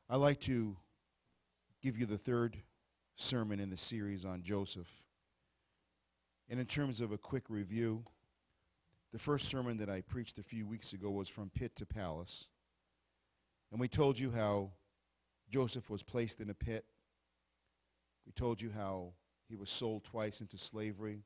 I'd like to give you the third sermon in the series on Joseph. And in terms of a quick review, the first sermon that I preached a few weeks ago was From Pit to Palace. And we told you how Joseph was placed in a pit. We told you how he was sold twice into slavery,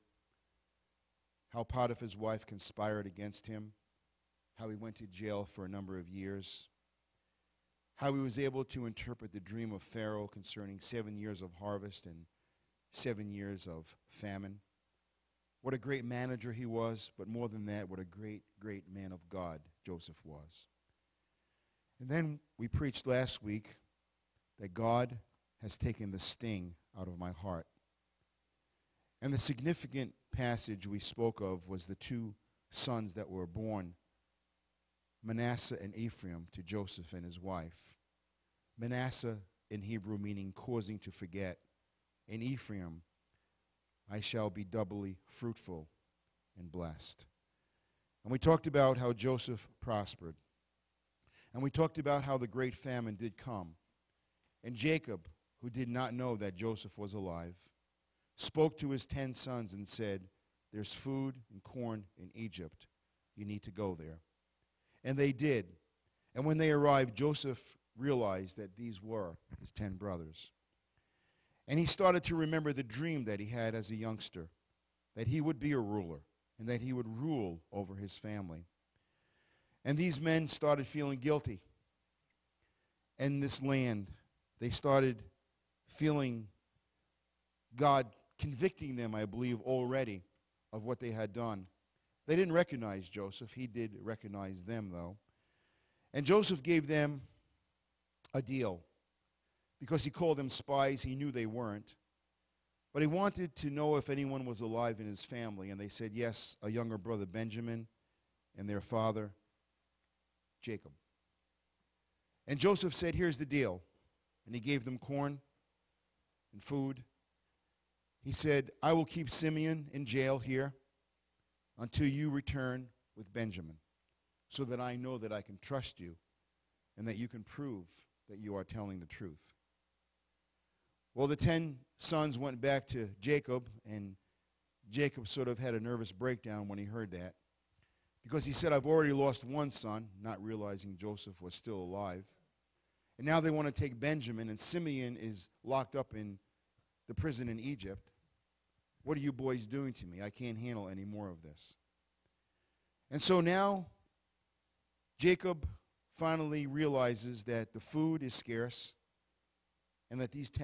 how Potiphar's wife conspired against him, how he went to jail for a number of years, how he was able to interpret the dream of Pharaoh concerning 7 years of harvest and 7 years of famine. What a great manager he was, but more than that, what a great, great man of God Joseph was. And then we preached last week that God has taken the sting out of my heart. And the significant passage we spoke of was the two sons that were born, Manasseh and Ephraim, to Joseph and his wife. Manasseh in Hebrew meaning causing to forget, and Ephraim, I shall be doubly fruitful and blessed. And we talked about how Joseph prospered. And we talked about how the great famine did come. And Jacob, who did not know that Joseph was alive, spoke to his 10 sons and said, "There's food and corn in Egypt. You need to go there." And they did. And when they arrived, Joseph realized that these were his 10 brothers. And he started to remember the dream that he had as a youngster, that he would be a ruler and that he would rule over his family. And these men started feeling guilty. In this land, they started feeling God convicting them, I believe, already of what they had done. They didn't recognize Joseph. He did recognize them, though. And Joseph gave them a deal. Because he called them spies, he knew they weren't. But he wanted to know if anyone was alive in his family. And they said, yes, a younger brother, Benjamin, and their father, Jacob. And Joseph said, here's the deal. And he gave them corn and food. He said, I will keep Simeon in jail here until you return with Benjamin, so that I know that I can trust you and that you can prove that you are telling the truth. Well, the 10 sons went back to Jacob, and Jacob sort of had a nervous breakdown when he heard that, because he said, I've already lost one son, not realizing Joseph was still alive. And now they want to take Benjamin, and Simeon is locked up in the prison in Egypt. What are you boys doing to me? I can't handle any more of this. And so now Jacob finally realizes that the food is scarce and that these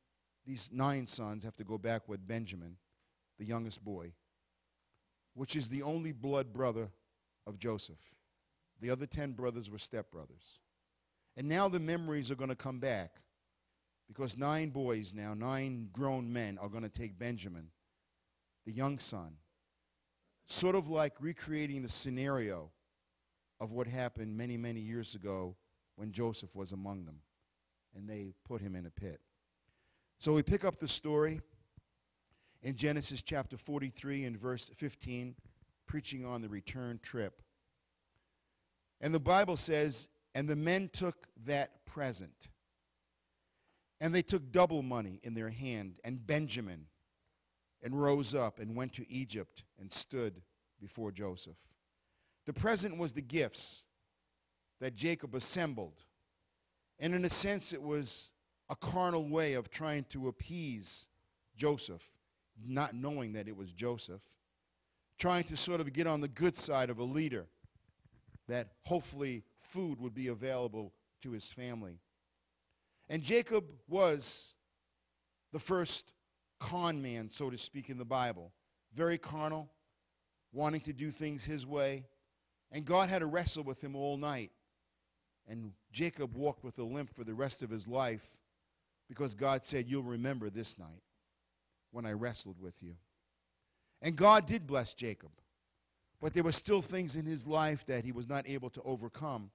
9 sons have to go back with Benjamin, the youngest boy, which is the only blood brother of Joseph. The other 10 brothers were stepbrothers. And now the memories are going to come back, because 9 boys now, 9 grown men are going to take Benjamin, the young son, sort of like recreating the scenario of what happened many, many years ago when Joseph was among them, and they put him in a pit. So we pick up the story in Genesis chapter 43 and verse 15, preaching on the return trip. And the Bible says, and the men took that present, and they took double money in their hand, and Benjamin, and rose up and went to Egypt and stood before Joseph. The present was the gifts that Jacob assembled. And in a sense, it was a carnal way of trying to appease Joseph, not knowing that it was Joseph, trying to sort of get on the good side of a leader, that hopefully food would be available to his family. And Jacob was the first con man, so to speak, in the Bible. Very carnal, wanting to do things his way. And God had to wrestle with him all night. And Jacob walked with a limp for the rest of his life, because God said, you'll remember this night when I wrestled with you. And God did bless Jacob. But there were still things in his life that he was not able to overcome.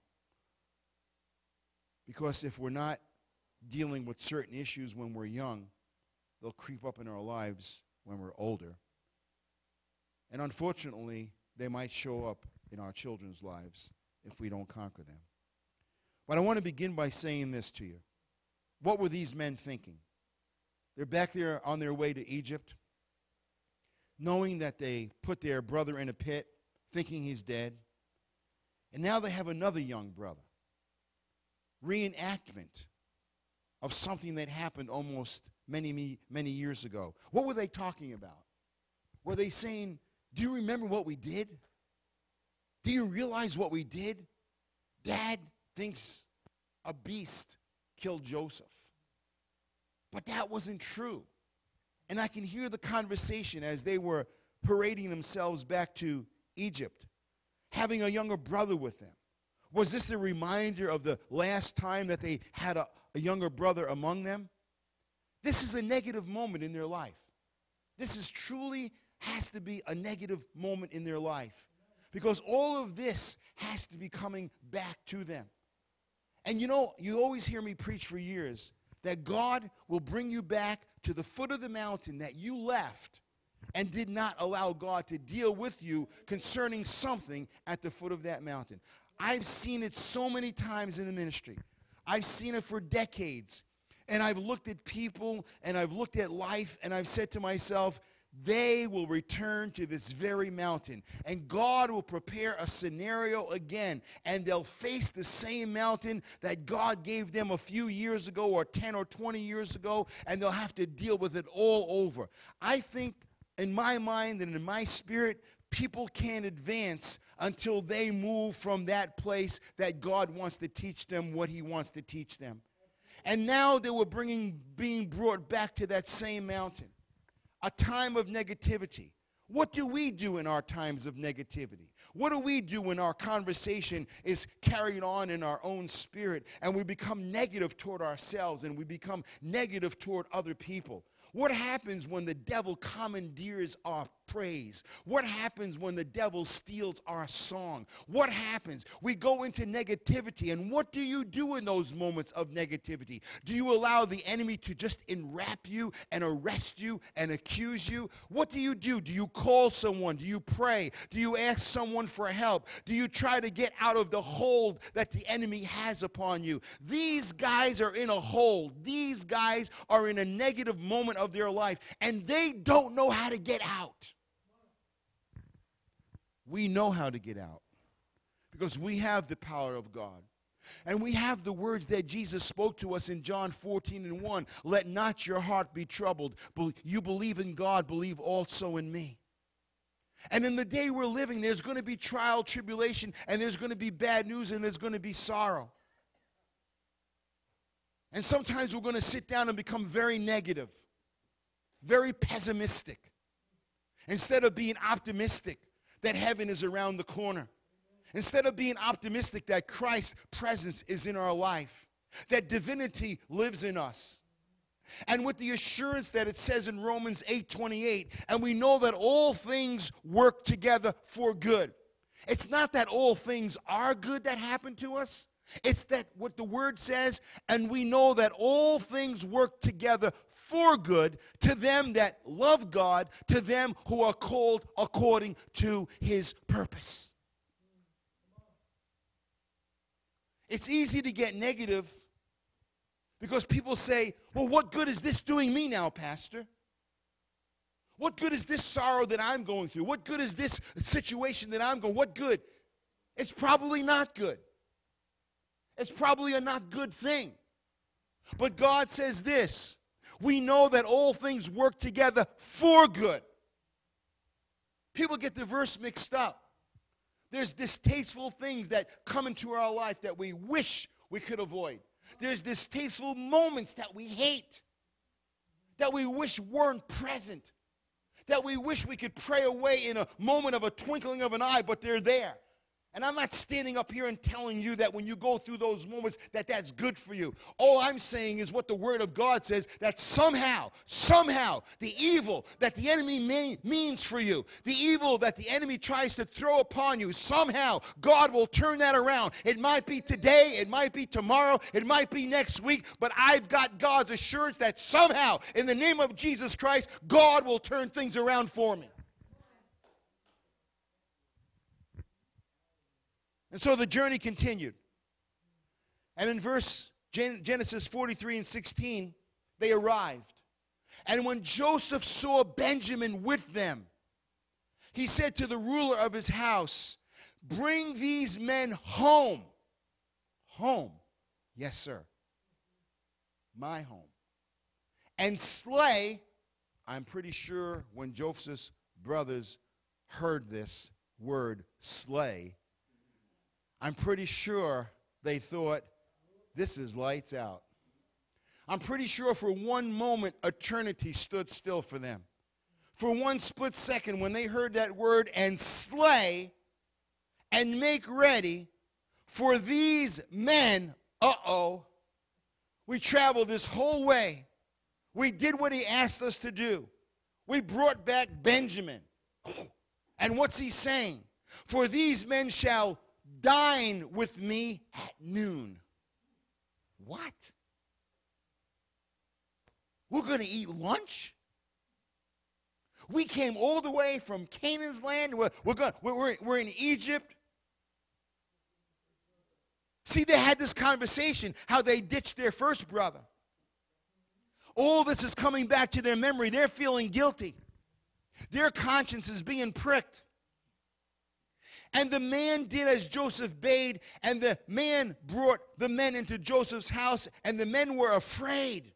Because if we're not dealing with certain issues when we're young, they'll creep up in our lives when we're older. And unfortunately, they might show up in our children's lives if we don't conquer them. But I want to begin by saying this to you. What were these men thinking? They're back there on their way to Egypt, knowing that they put their brother in a pit, thinking he's dead. And now they have another young brother. Reenactment of something that happened almost many years ago. What were they talking about? Were they saying, do you remember what we did? Do you realize what we did? Dad thinks a beast killed Joseph. But that wasn't true. And I can hear the conversation as they were parading themselves back to Egypt, having a younger brother with them. Was this the reminder of the last time that they had a younger brother among them? This is a negative moment in their life. This is truly has to be a negative moment in their life, because all of this has to be coming back to them. And you know, you always hear me preach for years that God will bring you back to the foot of the mountain that you left and did not allow God to deal with you concerning something at the foot of that mountain. I've seen it so many times in the ministry. I've seen it for decades. And I've looked at people and I've looked at life and I've said to myself, they will return to this very mountain. And God will prepare a scenario again. And they'll face the same mountain that God gave them a few years ago or 10 or 20 years ago. And they'll have to deal with it all over. I think in my mind and in my spirit, people can't advance until they move from that place that God wants to teach them what he wants to teach them. And now they were being brought back to that same mountain. A time of negativity. What do we do in our times of negativity? What do we do when our conversation is carried on in our own spirit and we become negative toward ourselves and we become negative toward other people? What happens when the devil commandeers our praise? What happens when the devil steals our song? What happens? We go into negativity, and what do you do in those moments of negativity? Do you allow the enemy to just enwrap you and arrest you and accuse you? What do? Do you call someone? Do you pray? Do you ask someone for help? Do you try to get out of the hold that the enemy has upon you? These guys are in a hold. These guys are in a negative moment of their life, and they don't know how to get out. We know how to get out because we have the power of God. And we have the words that Jesus spoke to us in John 14:1. Let not your heart be troubled. You believe in God, believe also in me. And in the day we're living, there's going to be trial, tribulation, and there's going to be bad news, and there's going to be sorrow. And sometimes we're going to sit down and become very negative, very pessimistic, instead of being optimistic that heaven is around the corner. Instead of being optimistic that Christ's presence is in our life, that divinity lives in us. And with the assurance that it says in Romans 8:28, and we know that all things work together for good. It's not that all things are good that happen to us. It's that what the word says, and we know that all things work together for good to them that love God, to them who are called according to his purpose. It's easy to get negative because people say, well, what good is this doing me now, Pastor? What good is this sorrow that I'm going through? What good is this situation that I'm going? What good? It's probably not good. It's probably a not good thing. But God says this, we know that all things work together for good. People get the verse mixed up. There's distasteful things that come into our life that we wish we could avoid. There's distasteful moments that we hate, that we wish weren't present, that we wish we could pray away in a moment of a twinkling of an eye, but they're there. And I'm not standing up here and telling you that when you go through those moments that that's good for you. All I'm saying is what the Word of God says, that somehow, the evil that the enemy means for you, the evil that the enemy tries to throw upon you, somehow God will turn that around. It might be today, it might be tomorrow, it might be next week, but I've got God's assurance that somehow, in the name of Jesus Christ, God will turn things around for me. And so the journey continued. And in Genesis 43:16, they arrived. And when Joseph saw Benjamin with them, he said to the ruler of his house, bring these men home. Home. Yes, sir. My home. And slay. I'm pretty sure when Joseph's brothers heard this word slay, I'm pretty sure they thought, this is lights out. I'm pretty sure for one moment, eternity stood still for them. For one split second, when they heard that word, and slay, and make ready for these men, we traveled this whole way. We did what he asked us to do. We brought back Benjamin. And what's he saying? For these men shall dine with me at noon. What? We're going to eat lunch? We came all the way from Canaan's land. We're in Egypt. See, they had this conversation, how they ditched their first brother. All this is coming back to their memory. They're feeling guilty. Their conscience is being pricked. And the man did as Joseph bade, and the man brought the men into Joseph's house, and the men were afraid.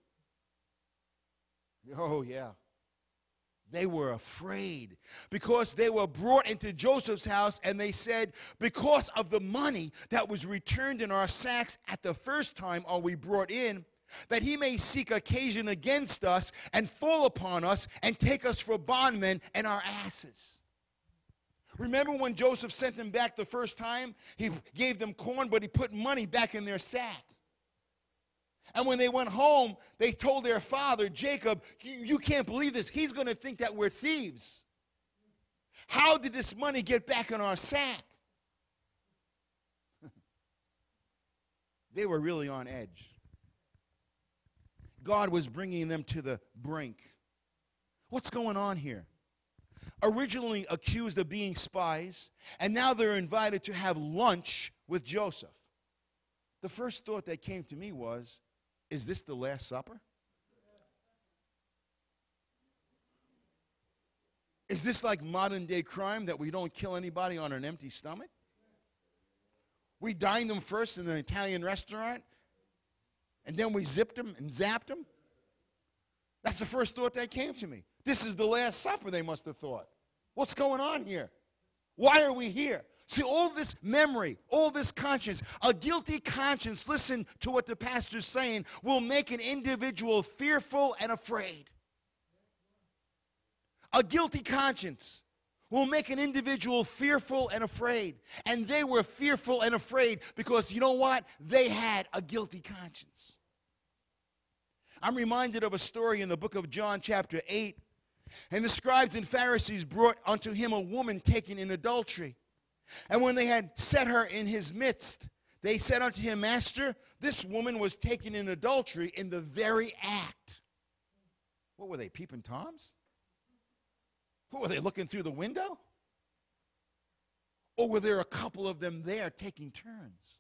Oh, yeah. They were afraid because they were brought into Joseph's house, and they said, because of the money that was returned in our sacks at the first time are we brought in, that he may seek occasion against us and fall upon us and take us for bondmen and our asses. Remember when Joseph sent them back the first time? He gave them corn, but he put money back in their sack. And when they went home, they told their father, Jacob, you can't believe this. He's going to think that we're thieves. How did this money get back in our sack? They were really on edge. God was bringing them to the brink. What's going on here? Originally accused of being spies, and now they're invited to have lunch with Joseph. The first thought that came to me was, is this the Last Supper? Is this like modern day crime that we don't kill anybody on an empty stomach? We dined them first in an Italian restaurant, and then we zipped them and zapped them? That's the first thought that came to me. This is the Last Supper, they must have thought. What's going on here? Why are we here? See, all this memory, all this conscience, a guilty conscience, listen to what the pastor's saying, will make an individual fearful and afraid. A guilty conscience will make an individual fearful and afraid. And they were fearful and afraid because, you know what? They had a guilty conscience. I'm reminded of a story in the book of John chapter 8. And the scribes and Pharisees brought unto him a woman taken in adultery. And when they had set her in his midst, they said unto him, Master, this woman was taken in adultery in the very act. What were they, peeping Toms? What, were they looking through the window? Or were there a couple of them there taking turns?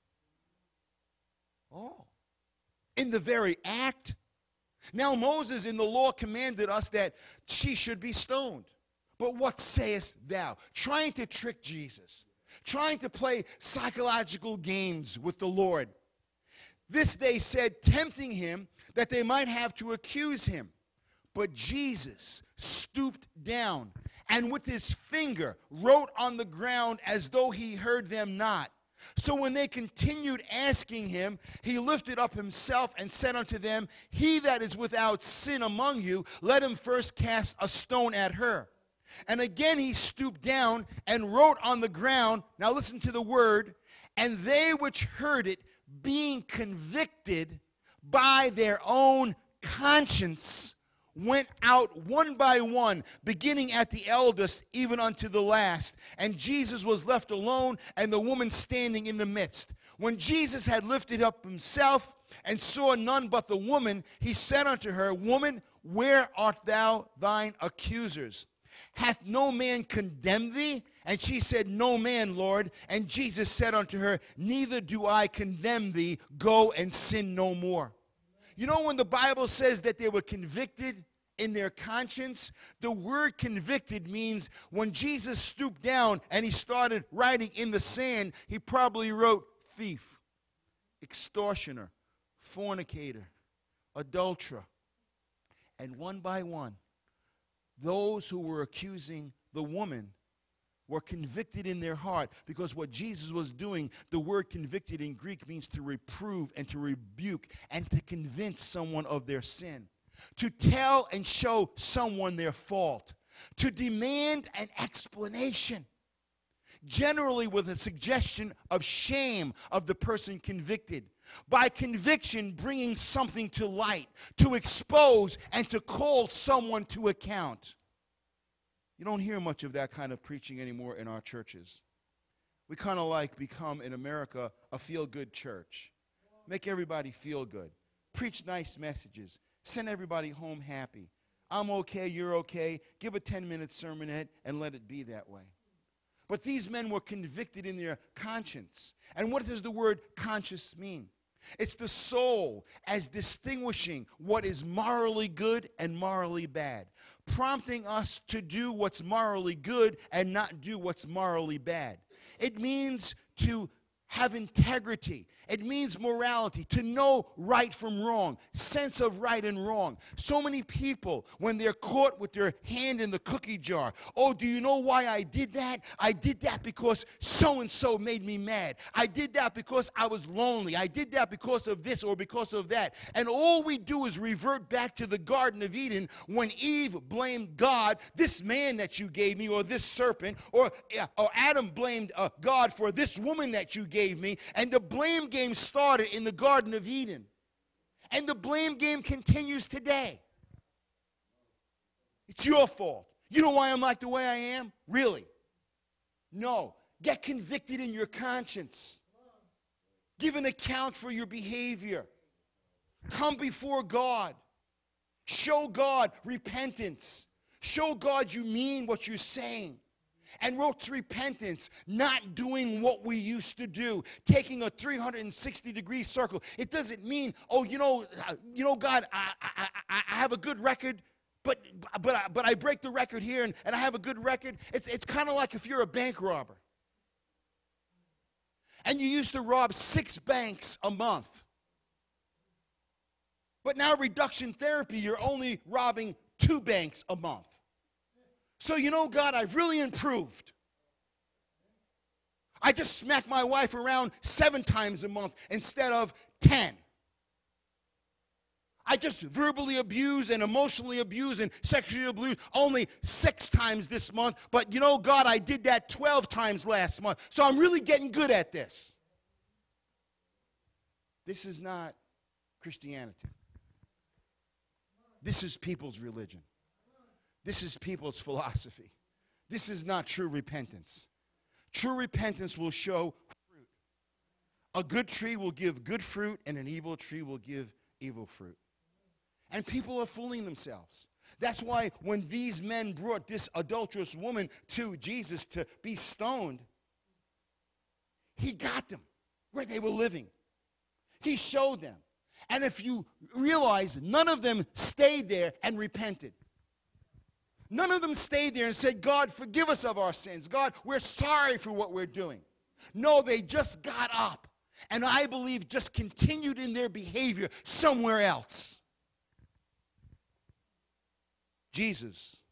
Oh, in the very act. Now Moses in the law commanded us that she should be stoned. But what sayest thou? Trying to trick Jesus. Trying to play psychological games with the Lord. This they said, tempting him that they might have to accuse him. But Jesus stooped down and with his finger wrote on the ground as though he heard them not. So when they continued asking him, he lifted up himself and said unto them, He that is without sin among you, let him first cast a stone at her. And again he stooped down and wrote on the ground. Now listen to the word. And they which heard it, being convicted by their own conscience, went out one by one, beginning at the eldest, even unto the last. And Jesus was left alone, and the woman standing in the midst. When Jesus had lifted up himself, and saw none but the woman, he said unto her, Woman, where art thou thine accusers? Hath no man condemned thee? And she said, No man, Lord. And Jesus said unto her, Neither do I condemn thee. Go and sin no more. You know, when the Bible says that they were convicted in their conscience, the word convicted means when Jesus stooped down and he started writing in the sand, he probably wrote thief, extortioner, fornicator, adulterer. And one by one, those who were accusing the woman were convicted in their heart, because what Jesus was doing, the word convicted in Greek means to reprove and to rebuke and to convince someone of their sin, to tell and show someone their fault, to demand an explanation, generally with a suggestion of shame of the person convicted. By conviction, bringing something to light, to expose and to call someone to account. You don't hear much of that kind of preaching anymore in our churches. We kind of like become, in America, a feel-good church. Make everybody feel good. Preach nice messages. Send everybody home happy. I'm okay, you're okay. Give a 10-minute sermonette and let it be that way. But these men were convicted in their conscience. And what does the word conscience mean? It's the soul as distinguishing what is morally good and morally bad, prompting us to do what's morally good and not do what's morally bad. It means to have integrity. It means morality, to know right from wrong, sense of right and wrong. So many people, when they're caught with their hand in the cookie jar, oh, do you know why I did that? I did that because so-and-so made me mad. I did that because I was lonely. I did that because of this or because of that. And all we do is revert back to the Garden of Eden when Eve blamed God, this man that you gave me, or this serpent, or Adam blamed God for this woman that you gave me, and the blame game started in the Garden of Eden. And the blame game continues today. It's your fault. You know why I'm like the way I am? Really? No. Get convicted in your conscience. Give an account for your behavior. Come before God. Show God repentance. Show God you mean what you're saying. And what's repentance? Not doing what we used to do, taking a 360-degree circle. It doesn't mean, oh, God, I have a good record, but I break the record here, and I have a good record. It's kind of like if you're a bank robber, and you used to rob 6 banks a month, but now reduction therapy, you're only robbing 2 banks a month. So, God, I've really improved. I just smack my wife around 7 times a month instead of 10. I just verbally abuse and emotionally abuse and sexually abuse only 6 times this month. But, God, I did that 12 times last month. So I'm really getting good at this. This is not Christianity. This is people's religion. This is people's philosophy. This is not true repentance. True repentance will show fruit. A good tree will give good fruit, and an evil tree will give evil fruit. And people are fooling themselves. That's why when these men brought this adulterous woman to Jesus to be stoned, he got them where they were living. He showed them. And if you realize, none of them stayed there and repented. None of them stayed there and said, God, forgive us of our sins. God, we're sorry for what we're doing. No, they just got up. And I believe just continued in their behavior somewhere else. Jesus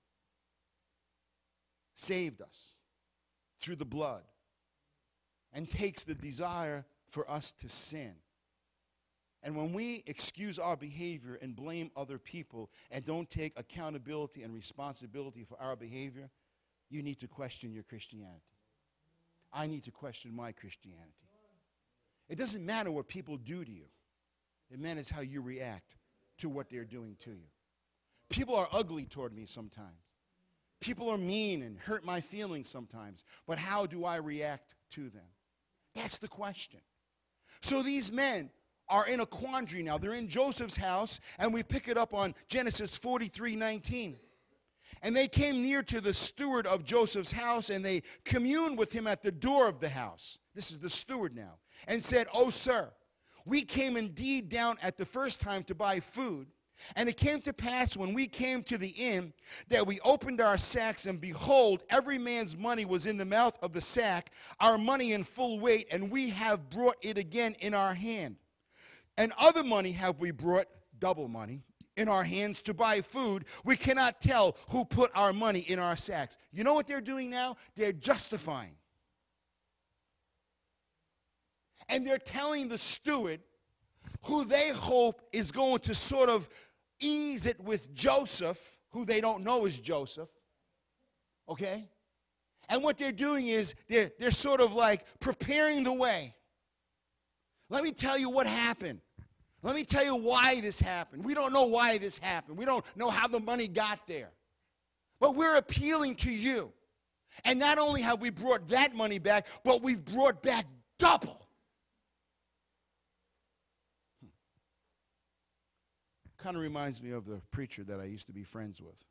saved us through the blood and takes the desire for us to sin. And when we excuse our behavior and blame other people and don't take accountability and responsibility for our behavior, you need to question your Christianity. I need to question my Christianity. It doesn't matter what people do to you. It matters how you react to what they're doing to you. People are ugly toward me sometimes. People are mean and hurt my feelings sometimes. But how do I react to them? That's the question. So these men are in a quandary now. They're in Joseph's house, and we pick it up on Genesis 43:19. And they came near to the steward of Joseph's house, and they communed with him at the door of the house. This is the steward now. And said, "O sir, we came indeed down at the first time to buy food. And it came to pass when we came to the inn that we opened our sacks, and behold, every man's money was in the mouth of the sack, our money in full weight, and we have brought it again in our hand. And other money have we brought, double money, in our hands to buy food. We cannot tell who put our money in our sacks." You know what they're doing now? They're justifying. And they're telling the steward, who they hope is going to sort of ease it with Joseph, who they don't know is Joseph, okay? And what they're doing is they're sort of like preparing the way. Let me tell you what happened. Let me tell you why this happened. We don't know why this happened. We don't know how the money got there. But we're appealing to you. And not only have we brought that money back, but we've brought back double. Kind of reminds me of the preacher that I used to be friends with.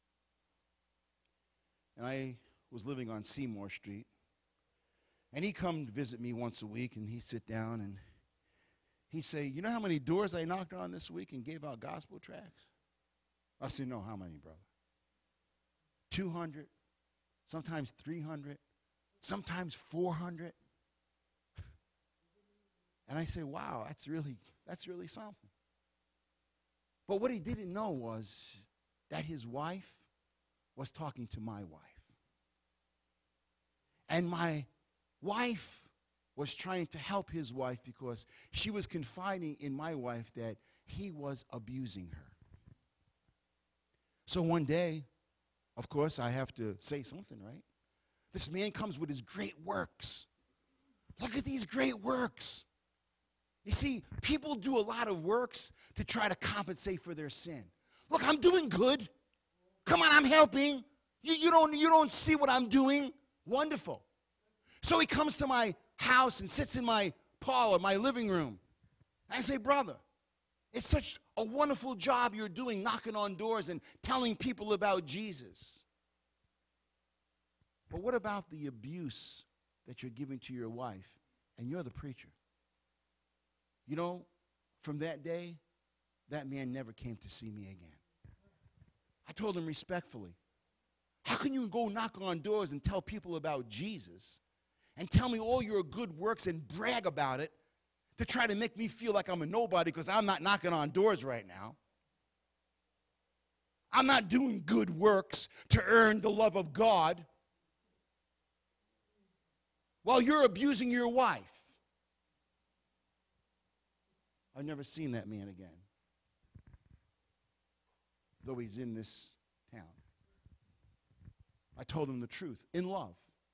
And I was living on Seymour Street. And he'd come to visit me once a week, and he'd sit down, and he'd say, "You know how many doors I knocked on this week and gave out gospel tracts?" I said, "No, how many, brother?" 200, sometimes 300, sometimes 400. And I say, "Wow, that's really something." But what he didn't know was that his wife was talking to my wife. And my wife was trying to help his wife because she was confiding in my wife that he was abusing her. So one day, of course, I have to say something, right? This man comes with his great works. Look at these great works. You see, people do a lot of works to try to compensate for their sin. Look, I'm doing good. Come on, I'm helping. You don't see what I'm doing? Wonderful. So he comes to my house and sits in my parlor, my living room. I say, "Brother, it's such a wonderful job you're doing, knocking on doors and telling people about Jesus. But what about the abuse that you're giving to your wife? And you're the preacher." You know, from that day, that man never came to see me again. I told him respectfully, "How can you go knock on doors and tell people about Jesus and tell me all your good works and brag about it to try to make me feel like I'm a nobody because I'm not knocking on doors right now? I'm not doing good works to earn the love of God while you're abusing your wife." I've never seen that man again, though he's in this town. I told him the truth in love.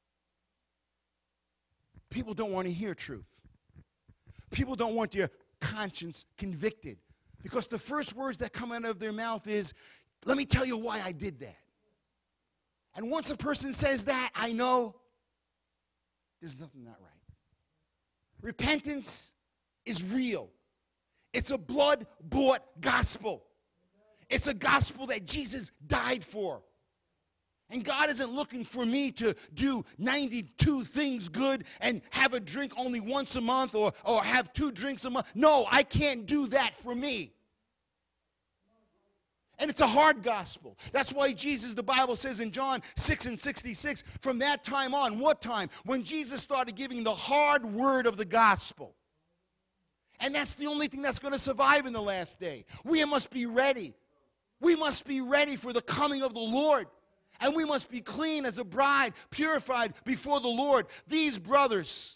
People don't want to hear truth. People don't want their conscience convicted because the first words that come out of their mouth is, "Let me tell you why I did that." And once a person says that, I know there's nothing not right. Repentance is real. It's a blood-bought gospel. It's a gospel that Jesus died for. And God isn't looking for me to do 92 things good and have a drink only once a month or have 2 drinks a month. No, I can't do that for me. And it's a hard gospel. That's why Jesus, the Bible says in John 6:66, from that time on, what time? When Jesus started giving the hard word of the gospel. And that's the only thing that's going to survive in the last day. We must be ready. We must be ready for the coming of the Lord. And we must be clean as a bride, purified before the Lord. These brothers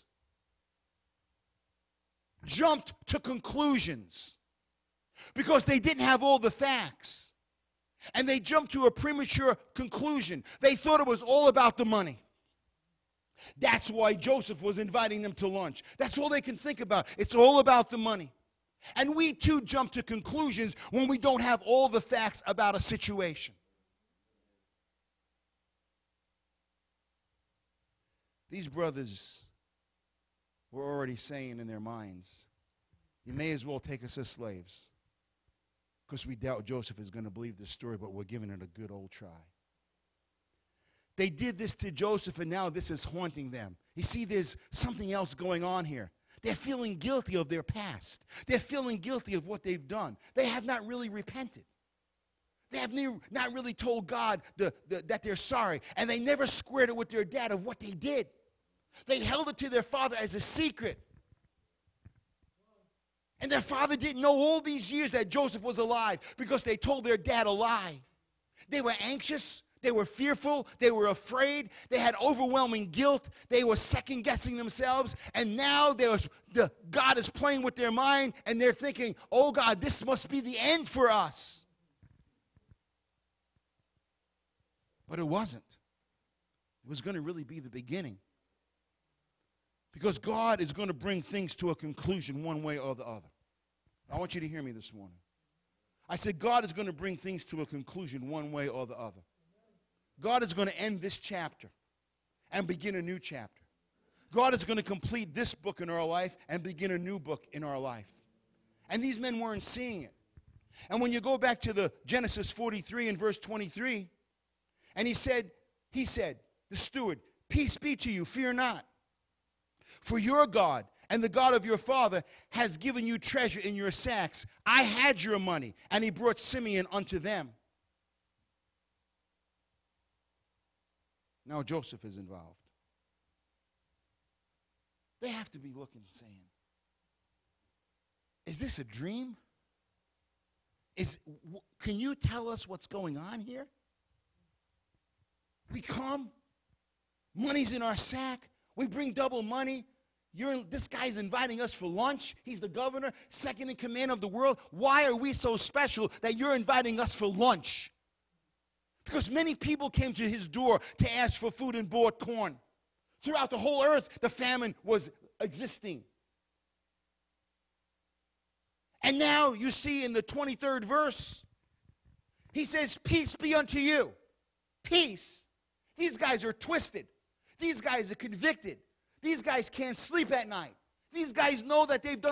jumped to conclusions because they didn't have all the facts. And they jumped to a premature conclusion. They thought it was all about the money. That's why Joseph was inviting them to lunch. That's all they can think about. It's all about the money. And we too jump to conclusions when we don't have all the facts about a situation. These brothers were already saying in their minds, "You may as well take us as slaves because we doubt Joseph is going to believe this story, but we're giving it a good old try." They did this to Joseph, and now this is haunting them. You see, there's something else going on here. They're feeling guilty of their past. They're feeling guilty of what they've done. They have not really repented. They have not really told God that they're sorry, and they never squared it with their dad of what they did. They held it to their father as a secret. And their father didn't know all these years that Joseph was alive because they told their dad a lie. They were anxious. They were fearful. They were afraid. They had overwhelming guilt. They were second-guessing themselves. And now God is playing with their mind, and they're thinking, oh, God, this must be the end for us. But it wasn't. It was going to really be the beginning. Because God is going to bring things to a conclusion one way or the other. I want you to hear me this morning. I said God is going to bring things to a conclusion one way or the other. God is going to end this chapter and begin a new chapter. God is going to complete this book in our life and begin a new book in our life. And these men weren't seeing it. And when you go back to the Genesis 43 and verse 23, and he said, the steward, peace be to you, fear not. For your God and the God of your father has given you treasure in your sacks. I had your money. And he brought Simeon unto them. Now Joseph is involved. They have to be looking and saying, is this a dream? Can you tell us what's going on here? We come, money's in our sack, we bring double money. This guy's inviting us for lunch. He's the governor, second in command of the world. Why are we so special that you're inviting us for lunch? Because many people came to his door to ask for food and bought corn. Throughout the whole earth, the famine was existing. And now you see in the 23rd verse, he says, peace be unto you. Peace. These guys are twisted. These guys are convicted. These guys can't sleep at night. These guys know that they've done